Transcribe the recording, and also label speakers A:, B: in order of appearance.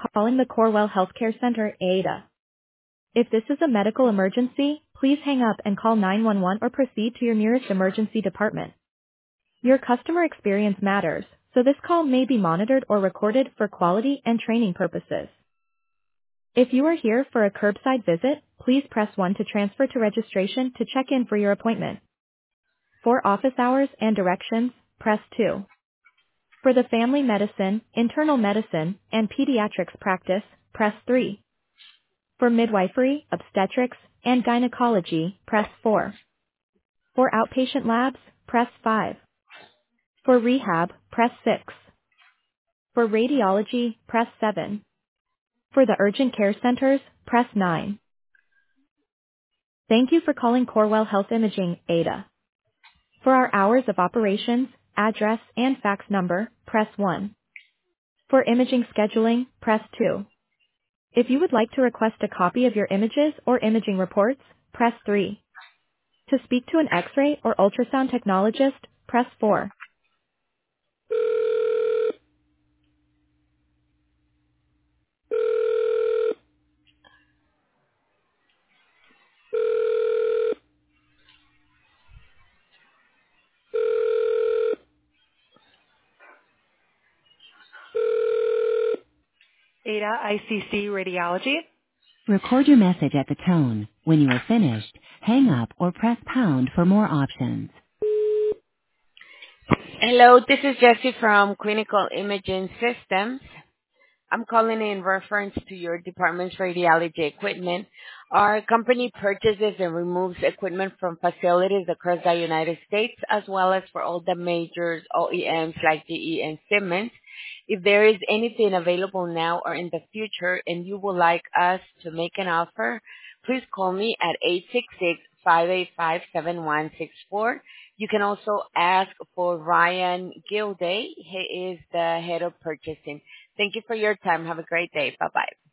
A: calling the Corewell Healthcare Center, Ada. If this is a medical emergency, please hang up and call 911 or proceed to your nearest emergency department. Your customer experience matters, so this call may be monitored or recorded for quality and training purposes. If you are here for a curbside visit, please press 1 to transfer to registration to check in for your appointment. For office hours and directions, press 2. For the family medicine, internal medicine, and pediatrics practice, press 3. For midwifery, obstetrics, and gynecology, press 4. For outpatient labs, press 5. For rehab, press 6. For radiology, press 7. For the urgent care centers, press 9. Thank you for calling Corewell Health Imaging, Ada. For our hours of operations, address, and fax number, press 1. For imaging scheduling, press 2. If you would like to request a copy of your images or imaging reports, press 3. To speak to an X-ray or ultrasound technologist, press 4. Ada ICC Radiology.
B: Record your message at the tone. When you are finished, hang up or press pound for more options.
C: Hello, this is Jessie from Clinical Imaging Systems. I'm calling in reference to your department's radiology equipment. Our company purchases and removes equipment from facilities across the United States, as well as for all the major OEMs like GE and Siemens. If there is anything available now or in the future and you would like us to make an offer, please call me at 866-585-7164. You can also ask for Ryan Gilday. He is the head of purchasing. Thank you for your time. Have a great day. Bye-bye.